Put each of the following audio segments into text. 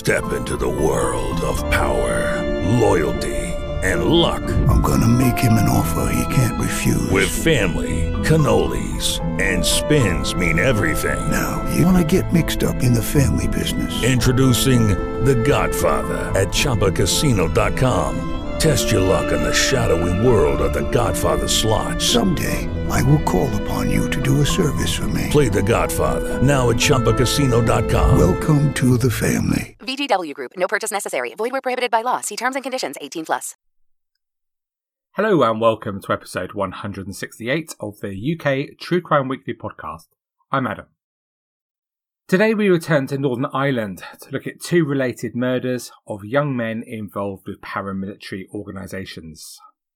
Step into the world of power, loyalty, and luck. I'm gonna make him an offer he can't refuse. With family, cannolis, and spins mean everything. Now, you wanna get mixed up in the family business. Introducing The Godfather at ChumbaCasino.com. Test your luck in the shadowy world of The Godfather slot. Someday, I will call upon you to do a service for me. Play The Godfather now at ChumbaCasino.com. Welcome to the family. VGW Group. No purchase necessary. Void where prohibited by law. See terms and conditions. 18+. Hello and welcome to episode 168 of the UK True Crime Weekly podcast. I'm Adam. Today we return to Northern Ireland to look at two related murders of young men involved with paramilitary organisations.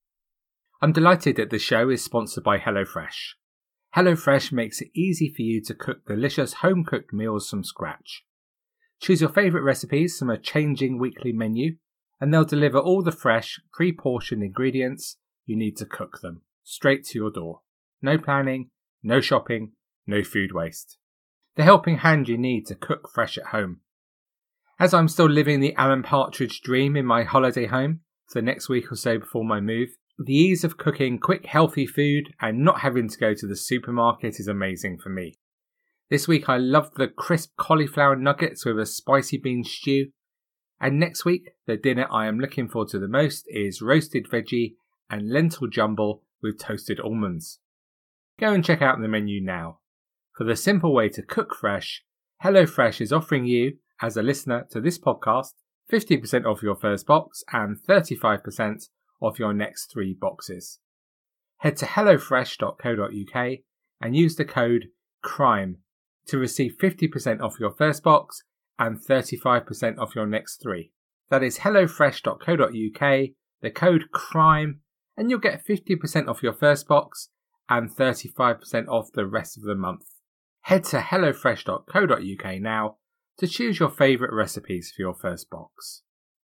I'm delighted that the show is sponsored by HelloFresh. HelloFresh makes it easy for you to cook delicious home-cooked meals from scratch. Choose your favourite recipes from a changing weekly menu, and they'll deliver all the fresh, pre-portioned ingredients you need to cook them, straight to your door. No planning, no shopping, no food waste. The helping hand you need to cook fresh at home. As I'm still living the Alan Partridge dream in my holiday home for the next week or so before my move, the ease of cooking quick, healthy food and not having to go to the supermarket is amazing for me. This week I loved the crisp cauliflower nuggets with a spicy bean stew. And next week, the dinner I am looking forward to the most is roasted veggie and lentil jumble with toasted almonds. Go and check out the menu now. For the simple way to cook fresh, HelloFresh is offering you, as a listener to this podcast, 50% off your first box and 35% off your next 3 boxes. Head to hellofresh.co.uk and use the code CRIME to receive 50% off your first box and 35% off your next 3. That is hellofresh.co.uk, the code CRIME, and you'll get 50% off your first box and 35% off the rest of the month. Head to hellofresh.co.uk now to choose your favourite recipes for your first box.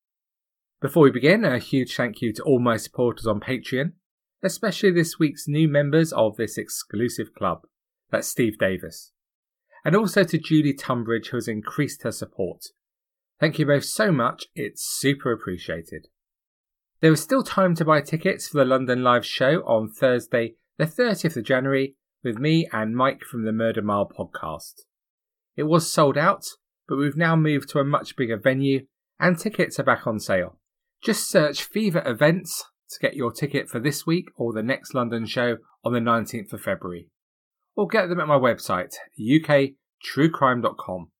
Before we begin, a huge thank you to all my supporters on Patreon, especially this week's new members of this exclusive club. That's Steve Davis. And also to Julie Tunbridge, who has increased her support. Thank you both so much, it's super appreciated. There is still time to buy tickets for the London Live show on Thursday the 30th of January with me and Mike from the Murder Mile podcast. It was sold out, but we've now moved to a much bigger venue and tickets are back on sale. Just search Fever Events to get your ticket for this week or the next London show on the 19th of February. Or get them at my website, uktruecrime.com.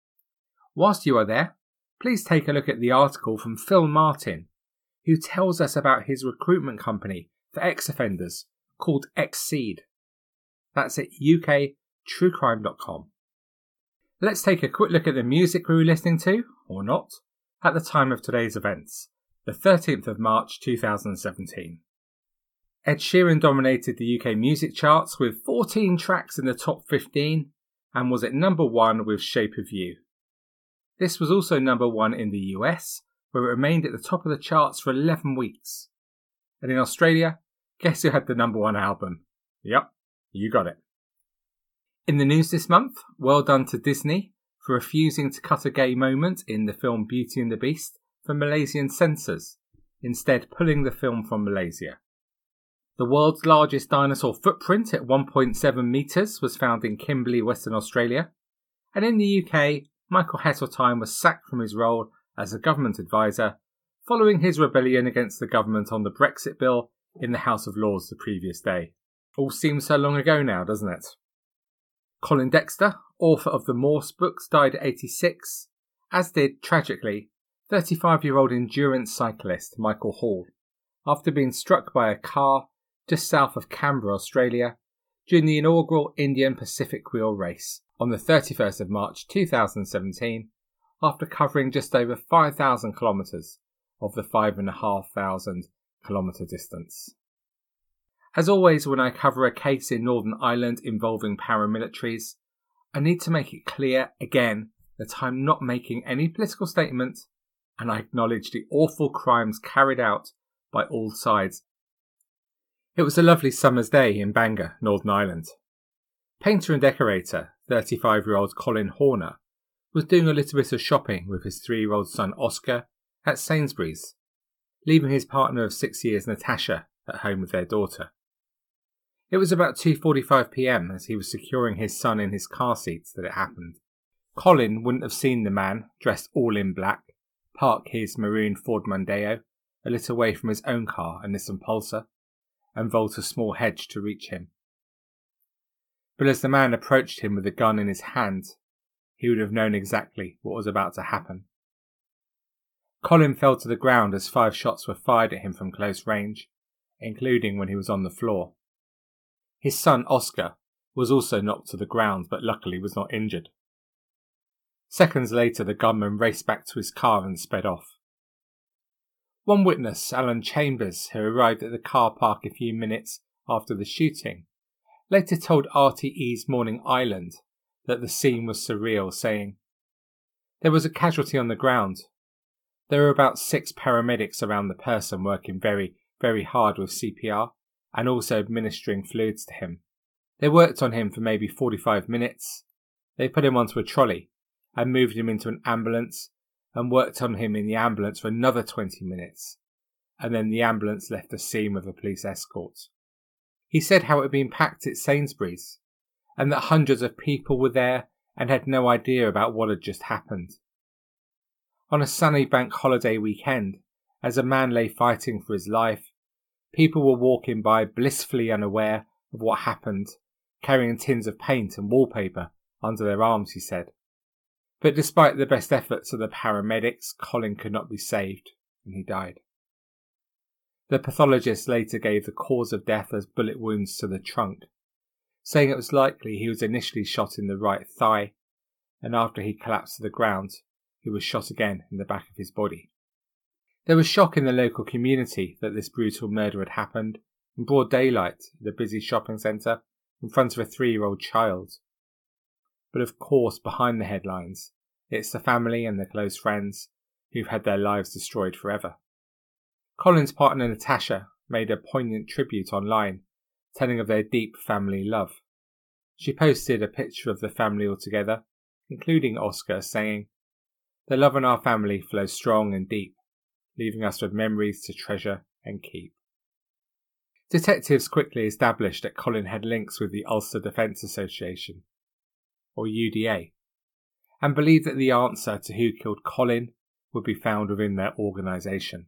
Whilst you are there, please take a look at the article from Phil Martin, who tells us about his recruitment company for ex-offenders called Exceed. That's at uktruecrime.com. Let's take a quick look at the music we were listening to, or not, at the time of today's events, the 13th of March 2017. Ed Sheeran dominated the UK music charts with 14 tracks in the top 15 and was at number 1 with Shape of You. This was also number 1 in the US, where it remained at the top of the charts for 11 weeks. And in Australia, guess who had the number 1 album? Yep, you got it. In the news this month, well done to Disney for refusing to cut a gay moment in the film Beauty and the Beast for Malaysian censors, instead pulling the film from Malaysia. The world's largest dinosaur footprint at 1.7 metres was found in Kimberley, Western Australia. And in the UK, Michael Heseltine was sacked from his role as a government advisor following his rebellion against the government on the Brexit bill in the House of Lords the previous day. All seems so long ago now, doesn't it? Colin Dexter, author of the Morse books, died at 86, as did, tragically, 35-year-old endurance cyclist Michael Hall, after being struck by a car just south of Canberra, Australia, during the inaugural Indian Pacific Wheel Race on the 31st of March 2017, after covering just over 5,000 kilometres of the 5,500 kilometre distance. As always, when I cover a case in Northern Ireland involving paramilitaries, I need to make it clear again that I'm not making any political statement, and I acknowledge the awful crimes carried out by all sides. It was a lovely summer's day in Bangor, Northern Ireland. Painter and decorator, 35-year-old Colin Horner, was doing a little bit of shopping with his 3-year-old son Oscar at Sainsbury's, leaving his partner of 6 years Natasha at home with their daughter. It was about 2:45 p.m. as he was securing his son in his car seats that it happened. Colin wouldn't have seen the man, dressed all in black, park his maroon Ford Mondeo a little way from his own car, a Nissan Pulsar, and vault a small hedge to reach him. But as the man approached him with a gun in his hand, he would have known exactly what was about to happen. Colin fell to the ground as 5 shots were fired at him from close range, including when he was on the floor. His son Oscar was also knocked to the ground, but luckily was not injured. Seconds later, the gunman raced back to his car and sped off. One witness, Alan Chambers, who arrived at the car park a few minutes after the shooting, later told RTE's Morning Island that the scene was surreal, saying, "There was a casualty on the ground. There were about 6 paramedics around the person working very, very hard with CPR and also administering fluids to him. They worked on him for maybe 45 minutes. They put him onto a trolley and moved him into an ambulance and worked on him in the ambulance for another 20 minutes. And then the ambulance left the scene with a police escort." He said how it had been packed at Sainsbury's and that hundreds of people were there and had no idea about what had just happened. On a sunny bank holiday weekend, as a man lay fighting for his life, people were walking by blissfully unaware of what happened, carrying tins of paint and wallpaper under their arms, he said. But despite the best efforts of the paramedics, Colin could not be saved, and he died. The pathologist later gave the cause of death as bullet wounds to the trunk, saying it was likely he was initially shot in the right thigh, and after he collapsed to the ground, he was shot again in the back of his body. There was shock in the local community that this brutal murder had happened in broad daylight at a busy shopping centre in front of a 3-year-old child. But of course, behind the headlines, it's the family and their close friends who've had their lives destroyed forever. Colin's partner Natasha made a poignant tribute online, telling of their deep family love. She posted a picture of the family all together, including Oscar, saying, "The love in our family flows strong and deep, leaving us with memories to treasure and keep." Detectives quickly established that Colin had links with the Ulster Defence Association, or UDA, and believed that the answer to who killed Colin would be found within their organisation.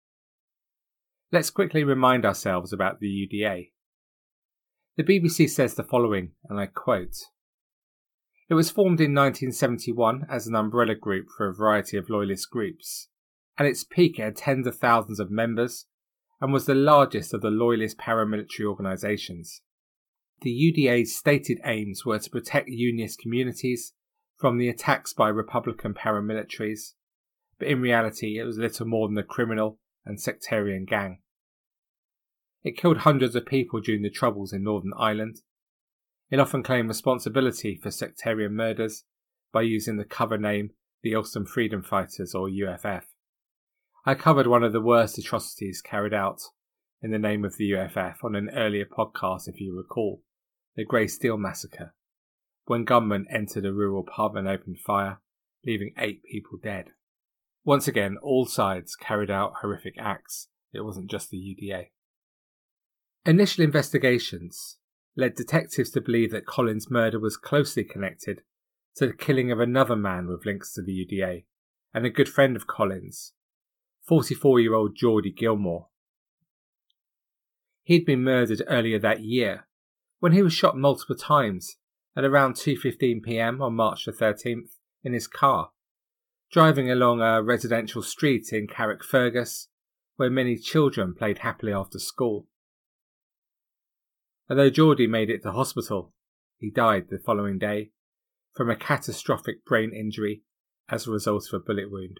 Let's quickly remind ourselves about the UDA. The BBC says the following, and I quote, "It was formed in 1971 as an umbrella group for a variety of loyalist groups. At its peak it had tens of thousands of members and was the largest of the loyalist paramilitary organisations. The UDA's stated aims were to protect unionist communities from the attacks by Republican paramilitaries, but in reality it was little more than a criminal and sectarian gang. It killed hundreds of people during the Troubles in Northern Ireland. It often claimed responsibility for sectarian murders by using the cover name the Ulster Freedom Fighters, or UFF. I covered one of the worst atrocities carried out in the name of the UFF on an earlier podcast, if you recall, the Grey Steel Massacre, when gunmen entered a rural pub and opened fire, leaving 8 people dead. Once again, all sides carried out horrific acts. It wasn't just the UDA. Initial investigations led detectives to believe that Colin's murder was closely connected to the killing of another man with links to the UDA, and a good friend of Colin's, 44-year-old Geordie Gilmore. He'd been murdered earlier that year, when he was shot multiple times at around 2:15 p.m. on March the 13th in his car, driving along a residential street in Carrickfergus, where many children played happily after school. Although Geordie made it to hospital, he died the following day from a catastrophic brain injury as a result of a bullet wound.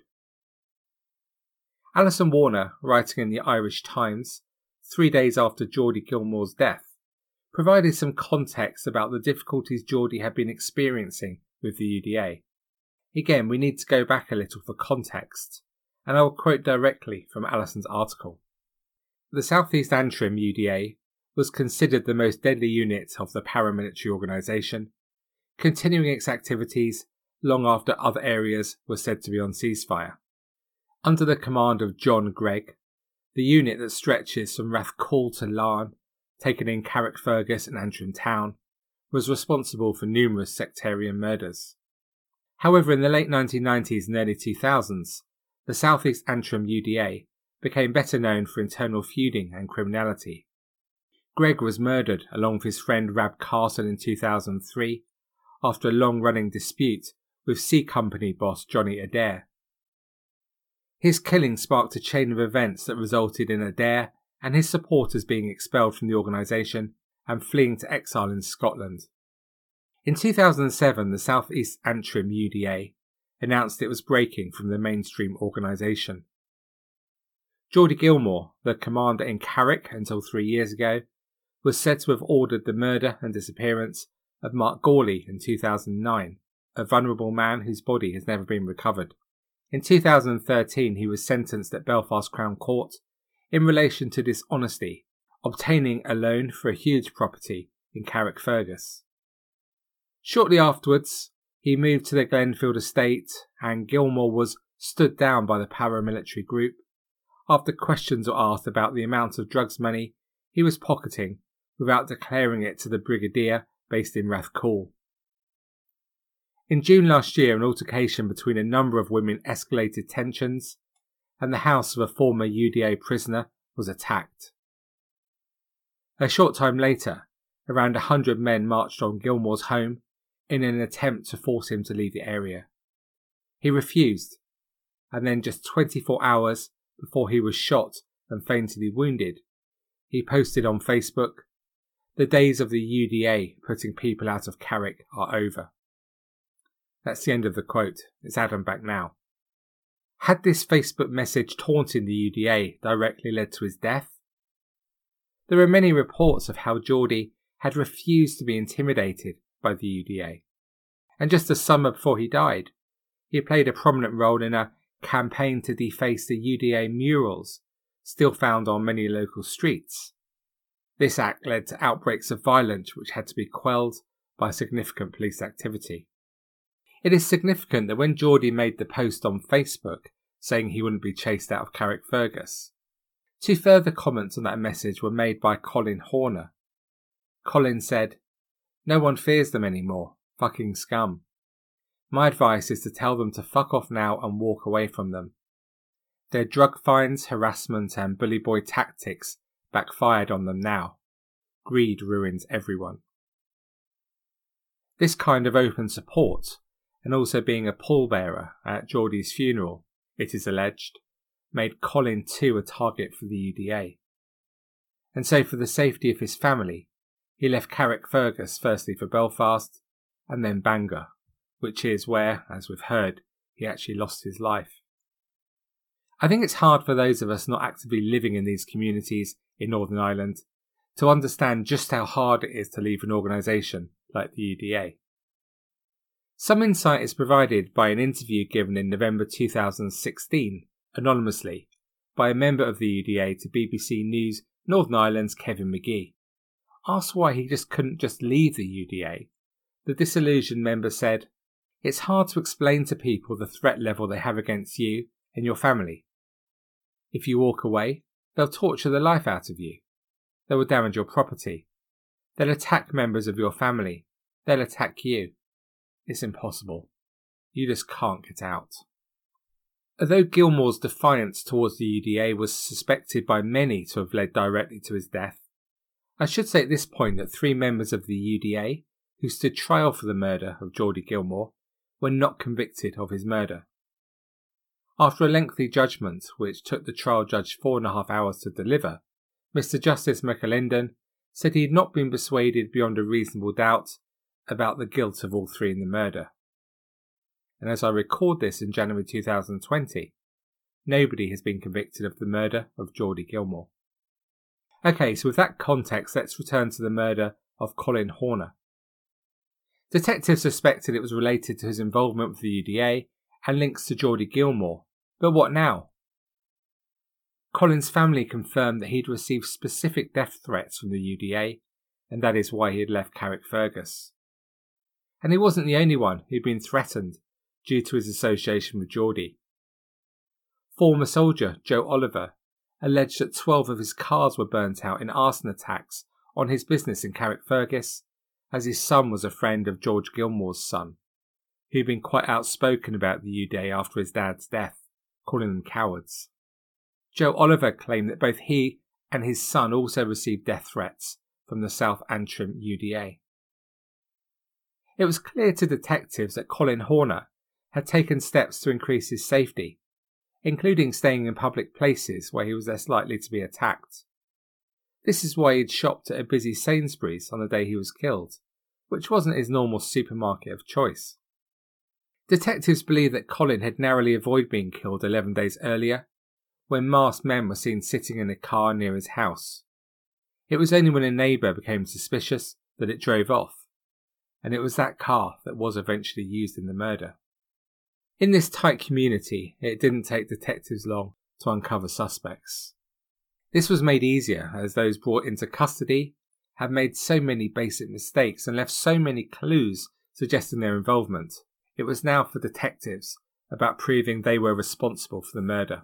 Alison Warner, writing in the Irish Times 3 days after Geordie Gilmore's death, provided some context about the difficulties Geordie had been experiencing with the UDA. Again, we need to go back a little for context, and I will quote directly from Alison's article. The South East Antrim UDA was considered the most deadly unit of the paramilitary organisation, continuing its activities long after other areas were said to be on ceasefire. Under the command of John Gregg, the unit that stretches from Rathcoole to Larne, taken in Carrickfergus and Antrim Town, was responsible for numerous sectarian murders. However, in the late 1990s and early 2000s, the South East Antrim UDA became better known for internal feuding and criminality. Gregg was murdered along with his friend Rab Carson in 2003 after a long-running dispute with C Company boss Johnny Adair. His killing sparked a chain of events that resulted in Adair and his supporters being expelled from the organisation and fleeing to exile in Scotland. In 2007, the South East Antrim UDA announced it was breaking from the mainstream organisation. Geordie Gilmore, the commander in Carrick until 3 years ago, was said to have ordered the murder and disappearance of Mark Gawley in 2009, a vulnerable man whose body has never been recovered. In 2013, he was sentenced at Belfast Crown Court in relation to dishonesty, obtaining a loan for a huge property in Carrickfergus. Shortly afterwards, he moved to the Glenfield estate and Gilmore was stood down by the paramilitary group after questions were asked about the amount of drugs money he was pocketing without declaring it to the brigadier based in Rathcoole. In June last year, an altercation between a number of women escalated tensions and the house of a former UDA prisoner was attacked. A short time later, around 100 men marched on Gilmore's home in an attempt to force him to leave the area. He refused, and then just 24 hours before he was shot and fatally wounded, he posted on Facebook, "The days of the UDA putting people out of Carrick are over." That's the end of the quote. It's Adam back now. Had this Facebook message taunting the UDA directly led to his death? There are many reports of how Geordie had refused to be intimidated by the UDA. And just a summer before he died, he played a prominent role in a campaign to deface the UDA murals still found on many local streets. This act led to outbreaks of violence which had to be quelled by significant police activity. It is significant that when Geordie made the post on Facebook saying he wouldn't be chased out of Carrickfergus, 2 further comments on that message were made by Colin Horner. Colin said, "No one fears them anymore, fucking scum. My advice is to tell them to fuck off now and walk away from them. Their drug fines, harassment and bully boy tactics backfired on them now. Greed ruins everyone." This kind of open support, and also being a pallbearer at Geordie's funeral, it is alleged, made Colin too a target for the UDA. And so for the safety of his family, he left Carrickfergus firstly for Belfast and then Bangor, which is where, as we've heard, he actually lost his life. I think it's hard for those of us not actively living in these communities in Northern Ireland to understand just how hard it is to leave an organisation like the UDA. Some insight is provided by an interview given in November 2016, anonymously, by a member of the UDA to BBC News Northern Ireland's Kevin McGee. Asked why he couldn't just leave the UDA, the disillusioned member said, "It's hard to explain to people the threat level they have against you and your family. If you walk away, they'll torture the life out of you. They will damage your property. They'll attack members of your family. They'll attack you. It's impossible. You just can't get out." Although Gilmore's defiance towards the UDA was suspected by many to have led directly to his death, I should say at this point that 3 members of the UDA who stood trial for the murder of Geordie Gilmore were not convicted of his murder. After a lengthy judgment, which took the trial judge 4.5 hours to deliver, Mr Justice McAlinden said he had not been persuaded beyond a reasonable doubt about the guilt of all 3 in the murder. And as I record this in January 2020, nobody has been convicted of the murder of Geordie Gilmore. Okay, so with that context, let's return to the murder of Colin Horner. Detectives suspected it was related to his involvement with the UDA and links to Geordie Gilmore, but what now? Colin's family confirmed that he'd received specific death threats from the UDA, and that is why he had left Carrickfergus. And he wasn't the only one who'd been threatened due to his association with Geordie. Former soldier Joe Oliver alleged that 12 of his cars were burnt out in arson attacks on his business in Carrickfergus, as his son was a friend of George Gilmore's son, who'd been quite outspoken about the UDA after his dad's death, calling them cowards. Joe Oliver claimed that both he and his son also received death threats from the South Antrim UDA. It was clear to detectives that Colin Horner had taken steps to increase his safety, including staying in public places where he was less likely to be attacked. This is why he'd shopped at a busy Sainsbury's on the day he was killed, which wasn't his normal supermarket of choice. Detectives believe that Colin had narrowly avoided being killed 11 days earlier, when masked men were seen sitting in a car near his house. It was only when a neighbour became suspicious that it drove off, and it was that car that was eventually used in the murder. In this tight community, it didn't take detectives long to uncover suspects. This was made easier as those brought into custody had made so many basic mistakes and left so many clues suggesting their involvement. It was now for detectives about proving they were responsible for the murder.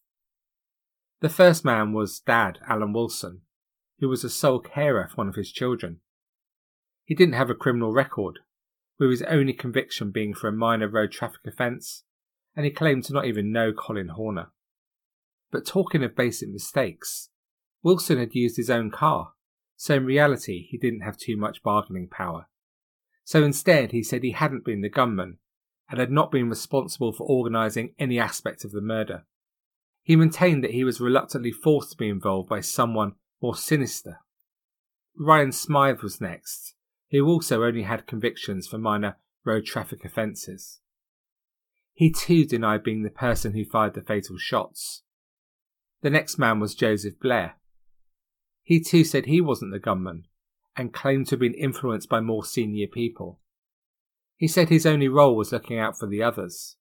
The first man was Dad, Alan Wilson, who was a sole carer for one of his children. He didn't have a criminal record, with his only conviction being for a minor road traffic offence, and he claimed to not even know Colin Horner. But talking of basic mistakes, Wilson had used his own car, so in reality he didn't have too much bargaining power. So instead he said he hadn't been the gunman, and had not been responsible for organising any aspect of the murder. He maintained that he was reluctantly forced to be involved by someone more sinister. Ryan Smythe was next, who also only had convictions for minor road traffic offences. He too denied being the person who fired the fatal shots. The next man was Joseph Blair. He too said he wasn't the gunman, and claimed to have been influenced by more senior people. He said his only role was looking out for the others.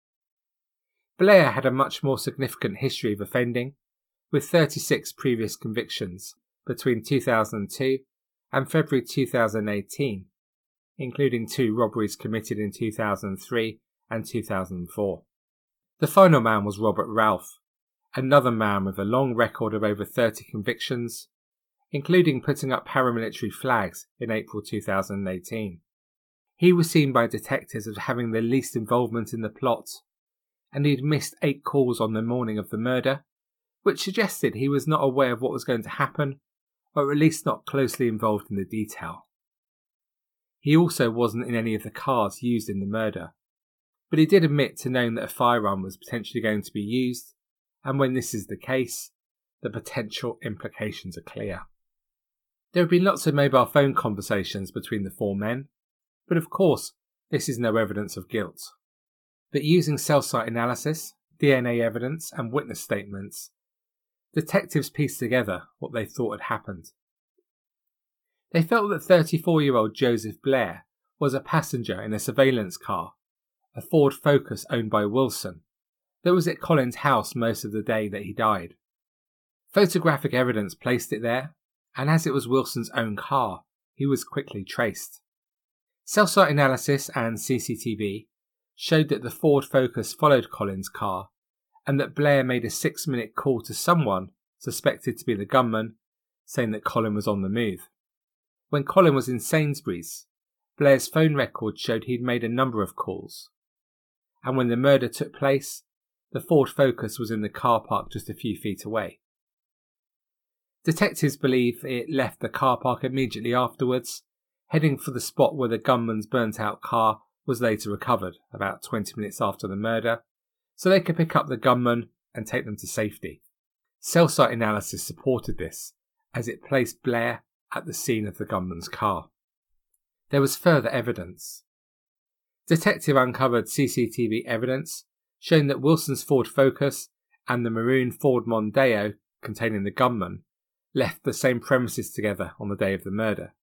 Blair had a much more significant history of offending, with 36 previous convictions between 2002 and February 2018, including 2 robberies committed in 2003 and 2004. The final man was Robert Ralph, another man with a long record of over 30 convictions, including putting up paramilitary flags in April 2018. He was seen by detectives as having the least involvement in the plot, and he'd missed 8 calls on the morning of the murder, which suggested he was not aware of what was going to happen, or at least not closely involved in the detail. He also wasn't in any of the cars used in the murder, but he did admit to knowing that a firearm was potentially going to be used, and when this is the case, the potential implications are clear. There have been lots of mobile phone conversations between the 4 men, but of course this is no evidence of guilt. But using cell site analysis, DNA evidence and witness statements, detectives pieced together what they thought had happened. They felt that 34-year-old Joseph Blair was a passenger in a surveillance car, a Ford Focus owned by Wilson, that was at Colin's house most of the day that he died. Photographic evidence placed it there, and as it was Wilson's own car, he was quickly traced. Cell site analysis and CCTV showed that the Ford Focus followed Colin's car, and that Blair made a 6-minute call to someone suspected to be the gunman, saying that Colin was on the move. When Colin was in Sainsbury's, Blair's phone record showed he'd made a number of calls, and when the murder took place, the Ford Focus was in the car park just a few feet away. Detectives believe it left the car park immediately afterwards, heading for the spot where the gunman's burnt-out car was later recovered about 20 minutes after the murder, so they could pick up the gunman and take them to safety. Cell site analysis supported this, as it placed Blair at the scene of the gunman's car. There was further evidence. Detective uncovered CCTV evidence showing that Wilson's Ford Focus and the maroon Ford Mondeo containing the gunman left the same premises together on the day of the murder.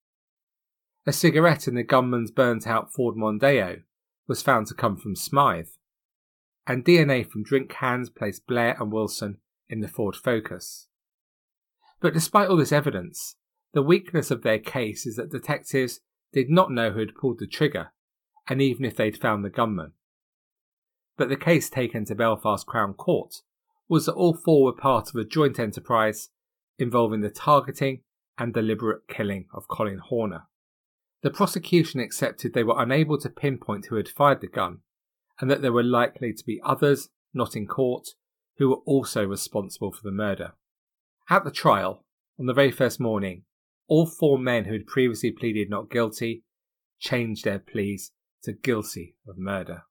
A cigarette in the gunman's burnt-out Ford Mondeo was found to come from Smythe, and DNA from drink cans placed Blair and Wilson in the Ford Focus. But despite all this evidence, the weakness of their case is that detectives did not know who had pulled the trigger, and even if they'd found the gunman, but the case taken to Belfast Crown Court was that all four were part of a joint enterprise involving the targeting and deliberate killing of Colin Horner. The prosecution accepted they were unable to pinpoint who had fired the gun, and that there were likely to be others, not in court, who were also responsible for the murder. At the trial, on the very first morning, all four men who had previously pleaded not guilty changed their pleas to guilty of murder.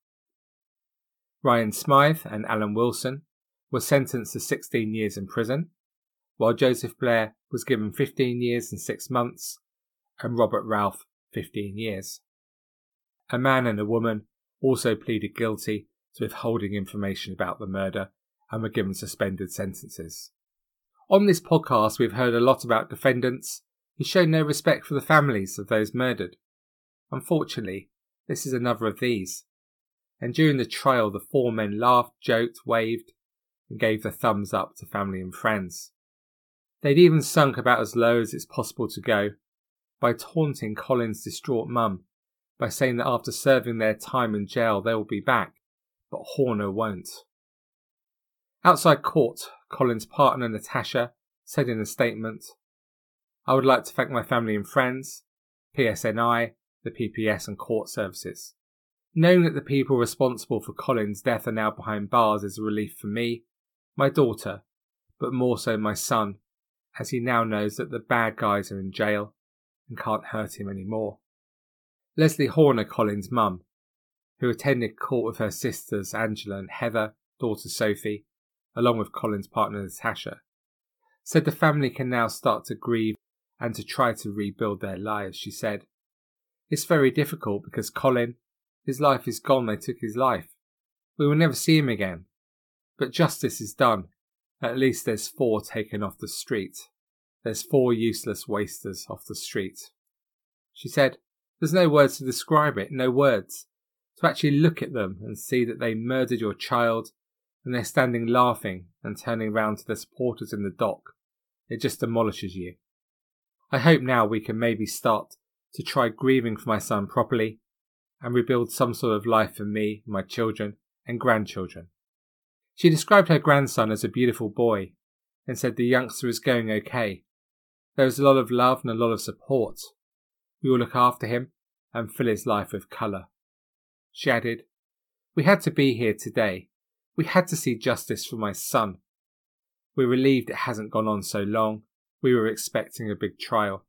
Ryan Smythe and Alan Wilson were sentenced to 16 years in prison, while Joseph Blair was given 15 years and 6 months, and Robert Ralph 15 years. A man and a woman also pleaded guilty to withholding information about the murder and were given suspended sentences. On this podcast, we've heard a lot about defendants who show no respect for the families of those murdered. Unfortunately, this is another of these. And during the trial, the four men laughed, joked, waved, and gave the thumbs up to family and friends. They'd even sunk about as low as it's possible to go by taunting Colin's distraught mum by saying that after serving their time in jail they will be back, but Horner won't. Outside court, Colin's partner Natasha said in a statement, "I would like to thank my family and friends, PSNI, the PPS and court services. Knowing that the people responsible for Colin's death are now behind bars is a relief for me, my daughter, but more so my son, as he now knows that the bad guys are in jail and can't hurt him anymore." Leslie Horner, Colin's mum, who attended court with her sisters Angela and Heather, daughter Sophie, along with Colin's partner Natasha, said the family can now start to grieve and to try to rebuild their lives. She said, "It's very difficult because Colin, his life is gone, they took his life. We will never see him again. But justice is done. At least there's 4 taken off the street. There's 4 useless wasters off the street." She said, "There's no words to describe it, no words. To actually look at them and see that they murdered your child and they're standing laughing and turning round to their supporters in the dock, it just demolishes you. I hope now we can maybe start to try grieving for my son properly and rebuild some sort of life for me, my children and grandchildren." She described her grandson as a beautiful boy and said the youngster is going okay. There is a lot of love and a lot of support. We will look after him and fill his life with colour. She added, "We had to be here today. We had to see justice for my son. We're relieved it hasn't gone on so long. We were expecting a big trial."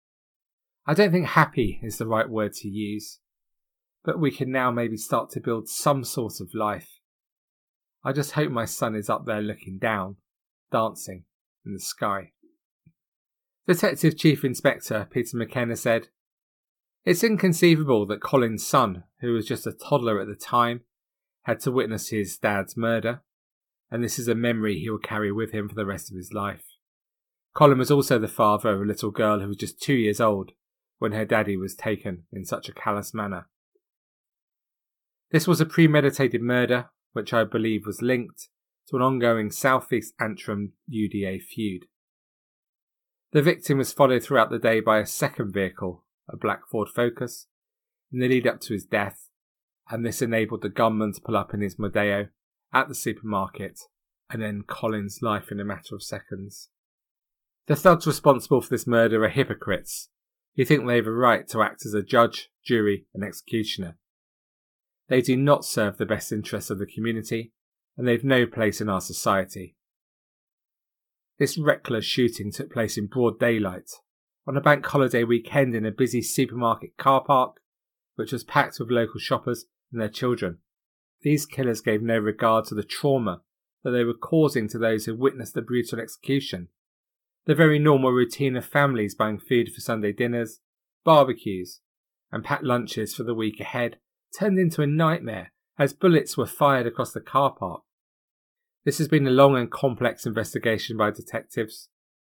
I don't think happy is the right word to use, but we can now maybe start to build some sort of life. I just hope my son is up there looking down, dancing in the sky. Detective Chief Inspector Peter McKenna said, "It's inconceivable that Colin's son, who was just a toddler at the time, had to witness his dad's murder, and this is a memory he will carry with him for the rest of his life. Colin was also the father of a little girl who was just 2 years old when her daddy was taken in such a callous manner. This was a premeditated murder, which I believe was linked to an ongoing South East Antrim UDA feud. The victim was followed throughout the day by a second vehicle, a black Ford Focus, in the lead up to his death, and this enabled the gunman to pull up in his Mondeo at the supermarket and end Colin's life in a matter of seconds. The thugs responsible for this murder are hypocrites who think they have a right to act as a judge, jury and executioner. They do not serve the best interests of the community, and they have no place in our society. This reckless shooting took place in broad daylight, on a bank holiday weekend in a busy supermarket car park, which was packed with local shoppers and their children. These killers gave no regard to the trauma that they were causing to those who witnessed the brutal execution. The very normal routine of families buying food for Sunday dinners, barbecues, and packed lunches for the week ahead turned into a nightmare as bullets were fired across the car park. This has been a long and complex investigation by detectives.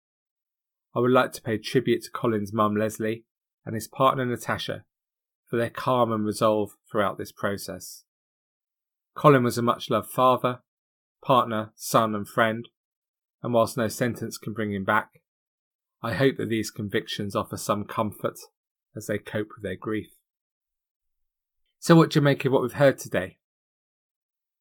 I would like to pay tribute to Colin's mum Leslie and his partner Natasha for their calm and resolve throughout this process. Colin was a much-loved father, partner, son and friend, and whilst no sentence can bring him back, I hope that these convictions offer some comfort as they cope with their grief. So what do you make of what we've heard today?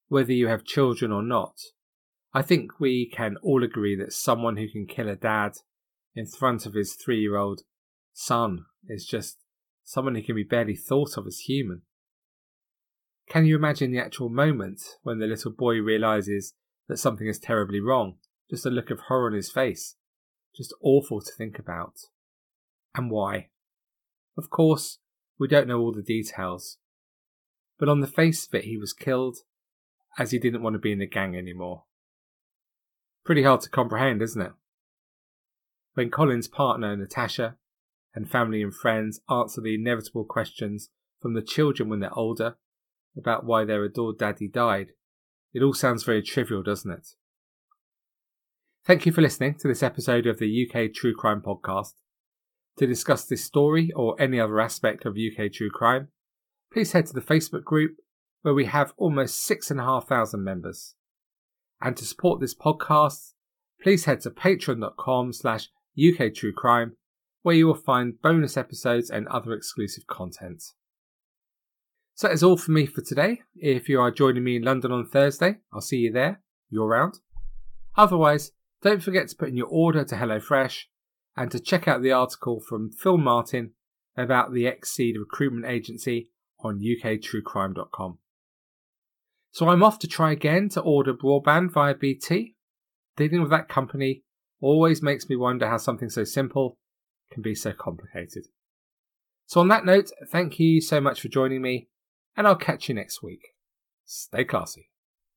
whether you have children or not, I think we can all agree that someone who can kill a dad in front of his 3-year-old son is just someone who can be barely thought of as human. Can you imagine the actual moment when the little boy realises that something is terribly wrong? Just a look of horror on his face. Just awful to think about. And why? Of course, we don't know all the details. But on the face of it, he was killed as he didn't want to be in the gang anymore. Pretty hard to comprehend, isn't it? When Colin's partner, Natasha, and family and friends answer the inevitable questions from the children when they're older about why their adored daddy died, it all sounds very trivial, doesn't it? Thank you for listening to this episode of the UK True Crime Podcast. To discuss this story or any other aspect of UK True Crime, please head to the Facebook group where we have almost 6,500 members. And to support this podcast, please head to patreon.com/UKTrueCrime, where you will find bonus episodes and other exclusive content. So that is all for me for today. If you are joining me in London on Thursday, I'll see you there. You're around. Otherwise, don't forget to put in your order to HelloFresh and to check out the article from Phil Martin about the Exceed recruitment agency on uktruecrime.com. So I'm off to try again to order broadband via BT. Dealing with that company always makes me wonder how something so simple can be so complicated. So on that note, thank you so much for joining me, and I'll catch you next week. Stay classy.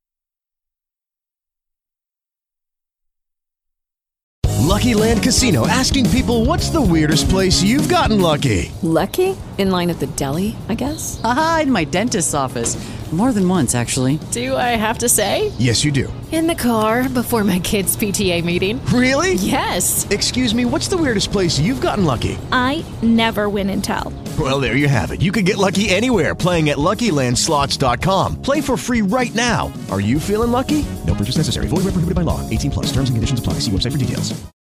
Lucky Land Casino, asking people, what's the weirdest place you've gotten lucky? Lucky? In line at the deli, I guess? Aha, in my dentist's office. More than once, actually. Do I have to say? Yes, you do. In the car before my kids' PTA meeting. Really? Yes. Excuse me, what's the weirdest place you've gotten lucky? I never win and tell. Well, there you have it. You can get lucky anywhere, playing at LuckyLandSlots.com. Play for free right now. Are you feeling lucky? No purchase necessary. Void where prohibited by law. 18+. Terms and conditions apply. See website for details.